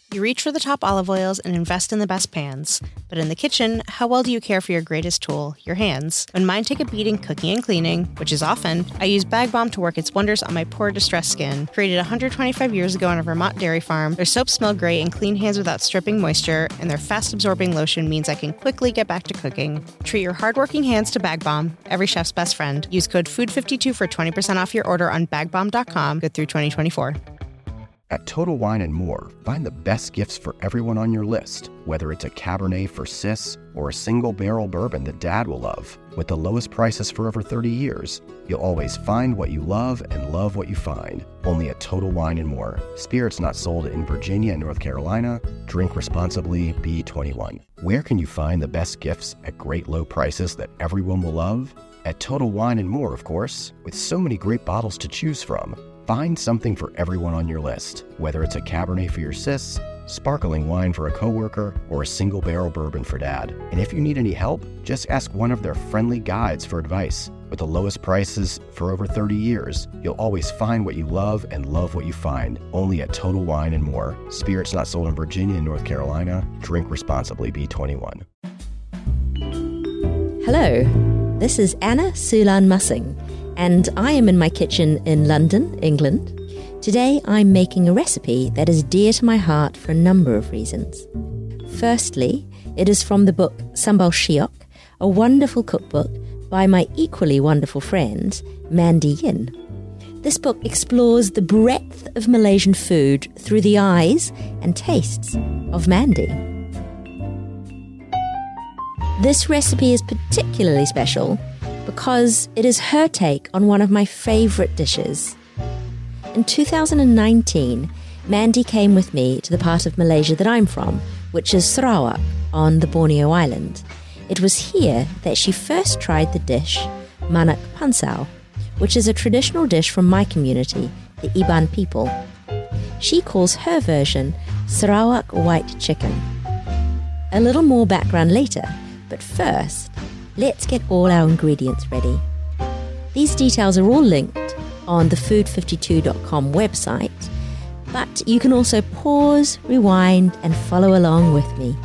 You reach for the top olive oils and invest in the best pans. But in the kitchen, how well do you care for your greatest tool, your hands? When mine take a beating cooking and cleaning, which is often, I use Bag Balm to work its wonders on my poor, distressed skin. Created 125 years ago on a Vermont dairy farm, their soaps smell great and clean hands without stripping moisture, and their fast-absorbing lotion means I can quickly get back to cooking. Treat your hardworking hands to Bag Balm, every chef's best friend. Use code FOOD52 for 20% off your order on bagbalm.com, good through 2024. At Total Wine & More, find the best gifts for everyone on your list, whether it's a Cabernet for Sis or a single-barrel bourbon that Dad will love. With the lowest prices for over 30 years, you'll always find what you love and love what you find. Only at Total Wine & More. Spirits not sold in Virginia and North Carolina. Drink responsibly. Be 21. Where can you find the best gifts at great low prices that everyone will love? At Total Wine & More, of course, with so many great bottles to choose from. Find something for everyone on your list, whether it's a Cabernet for your sis, sparkling wine for a coworker, or a single-barrel bourbon for Dad. And if you need any help, just ask one of their friendly guides for advice. With the lowest prices for over 30 years, you'll always find what you love and love what you find. Only at Total Wine & More. Spirits not sold in Virginia and North Carolina. Drink responsibly. Be 21. Hello, this is Anna Sulan-Mussing, and I am in my kitchen in London, England. Today I'm making a recipe that is dear to my heart for a number of reasons. Firstly, it is from the book Sambal Shiok, a wonderful cookbook by my equally wonderful friend, Mandy Yin. This book explores the breadth of Malaysian food through the eyes and tastes of Mandy. This recipe is particularly special because it is her take on one of my favourite dishes. In 2019, Mandy came with me to the part of Malaysia that I'm from, which is Sarawak on the Borneo Island. It was here that she first tried the dish, manak pansau, which is a traditional dish from my community, the Iban people. She calls her version Sarawak white chicken. A little more background later, but first, let's get all our ingredients ready. These details are all linked on the food52.com website, but you can also pause, rewind, and follow along with me.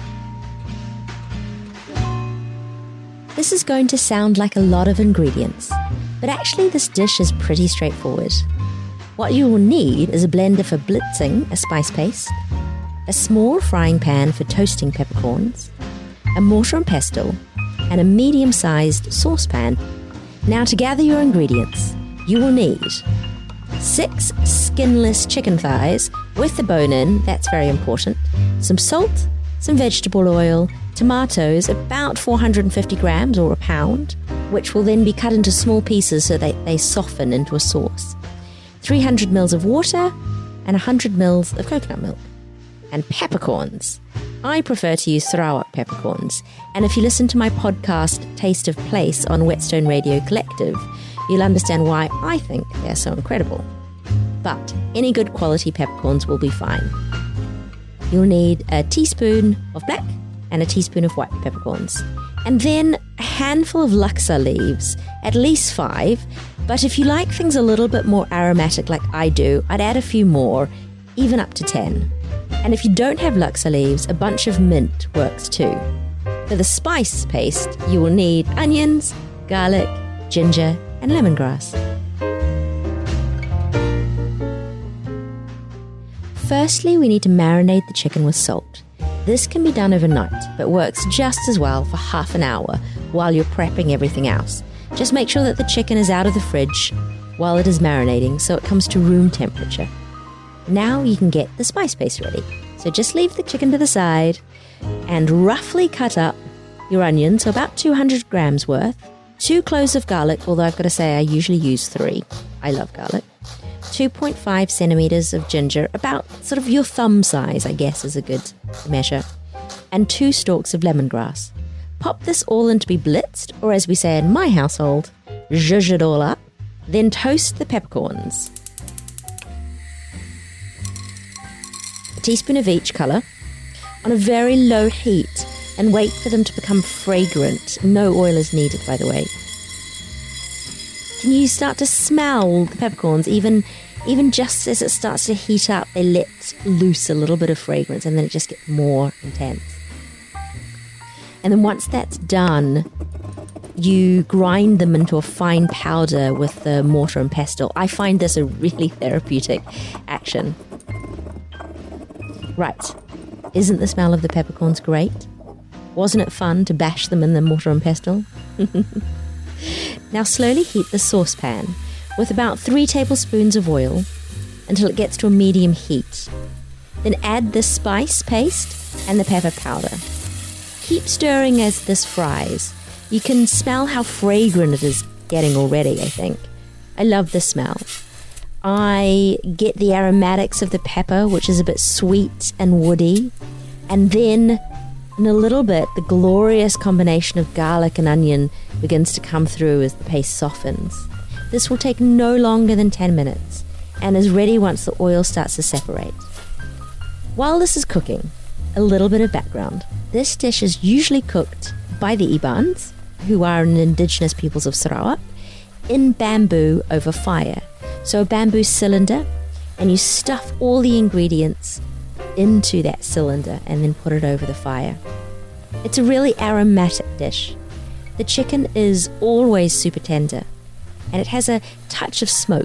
This is going to sound like a lot of ingredients, but actually this dish is pretty straightforward. What you will need is a blender for blitzing a spice paste, a small frying pan for toasting peppercorns, a mortar and pestle, and a medium-sized saucepan. Now to gather your ingredients, you will need 6 skinless chicken thighs with the bone in, that's very important, some salt, some vegetable oil, tomatoes, about 450 grams or a pound, which will then be cut into small pieces so that they soften into a sauce, 300 ml of water, and 100 ml of coconut milk, and peppercorns. I prefer to use Sarawak peppercorns, and if you listen to my podcast Taste of Place on Whetstone Radio Collective, you'll understand why I think they're so incredible. But any good quality peppercorns will be fine. You'll need a teaspoon of black and a teaspoon of white peppercorns, and then a handful of laksa leaves, at least 5, but if you like things a little bit more aromatic like I do, I'd add a few more, even up to 10. And if you don't have laksa leaves, a bunch of mint works too. For the spice paste, you will need onions, garlic, ginger, and lemongrass. Firstly, we need to marinate the chicken with salt. This can be done overnight, but works just as well for half an hour while you're prepping everything else. Just make sure that the chicken is out of the fridge while it is marinating so it comes to room temperature. Now you can get the spice paste ready. So just leave the chicken to the side and roughly cut up your onions, so about 200 grams worth, 2 cloves of garlic, although I've got to say I usually use 3. I love garlic. 2.5 centimeters of ginger, about sort of your thumb size, I guess, is a good measure, and 2 stalks of lemongrass. Pop this all in to be blitzed, or as we say in my household, zhuzh it all up. Then toast the peppercorns. A teaspoon of each colour on a very low heat, and wait for them to become fragrant. No oil is needed, by the way. Can you start to smell the peppercorns even Even just as it starts to heat up, they let loose a little bit of fragrance, and then it just gets more intense. And then once that's done, you grind them into a fine powder with the mortar and pestle. I find this a really therapeutic action. Right. Isn't the smell of the peppercorns great? Wasn't it fun to bash them in the mortar and pestle? Now slowly heat the saucepan with about 3 tablespoons of oil until it gets to a medium heat. Then add the spice paste and the pepper powder. Keep stirring as this fries. You can smell how fragrant it is getting already, I think. I love the smell. I get the aromatics of the pepper, which is a bit sweet and woody. And then, in a little bit, the glorious combination of garlic and onion begins to come through as the paste softens. This will take no longer than 10 minutes and is ready once the oil starts to separate. While this is cooking, a little bit of background. This dish is usually cooked by the Ibans, who are an indigenous peoples of Sarawak, in bamboo over fire. So a bamboo cylinder, and you stuff all the ingredients into that cylinder and then put it over the fire. It's a really aromatic dish. The chicken is always super tender, and it has a touch of smoke.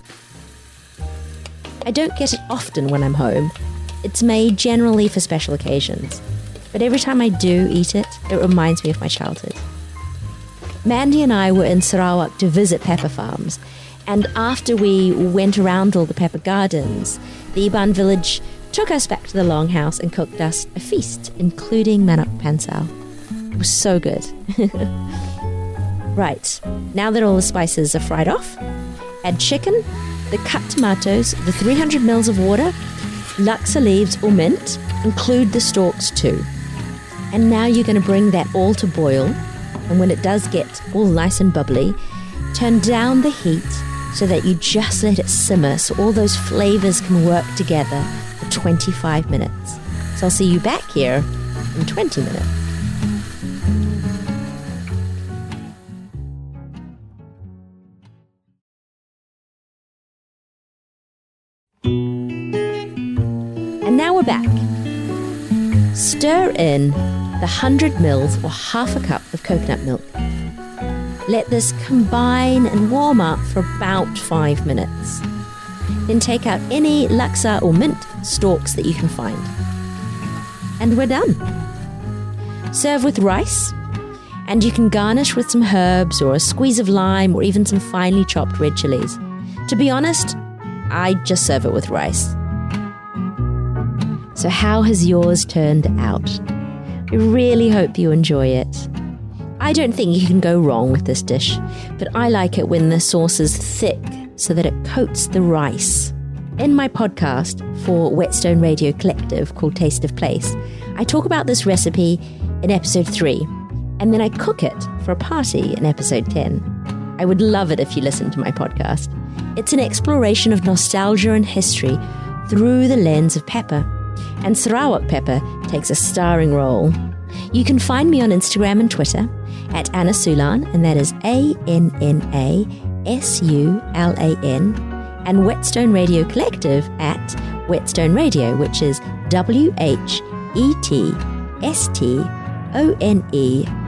I don't get it often when I'm home. It's made generally for special occasions, but every time I do eat it, it reminds me of my childhood. Mandy and I were in Sarawak to visit pepper farms, and after we went around all the pepper gardens, the Iban village took us back to the longhouse and cooked us a feast, including manok pansau. It was so good. Right, now that all the spices are fried off, add chicken, the cut tomatoes, the 300 ml of water, laksa leaves or mint, include the stalks too. And now you're going to bring that all to boil, and when it does get all nice and bubbly, turn down the heat so that you just let it simmer so all those flavors can work together for 25 minutes. So I'll see you back here in 20 minutes. And now we're back. Stir in the 100 ml or half a cup of coconut milk. Let this combine and warm up for about 5 minutes. Then take out any laksa or mint stalks that you can find. And we're done. Serve with rice, and you can garnish with some herbs or a squeeze of lime or even some finely chopped red chilies. To be honest, I just serve it with rice. So how has yours turned out? I really hope you enjoy it. I don't think you can go wrong with this dish, but I like it when the sauce is thick so that it coats the rice. In my podcast for Whetstone Radio Collective called Taste of Place, I talk about this recipe in episode 3, and then I cook it for a party in episode 10. I would love it if you listen to my podcast. It's an exploration of nostalgia and history through the lens of pepper, and Sarawak pepper takes a starring role. You can find me on Instagram and Twitter at Anna Sulan, and that is ANNASULAN, and Whetstone Radio Collective at Whetstone Radio, which is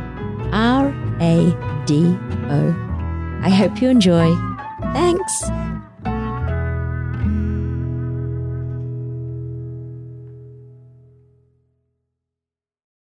WHETSTONERADO. I hope you enjoy. Thanks.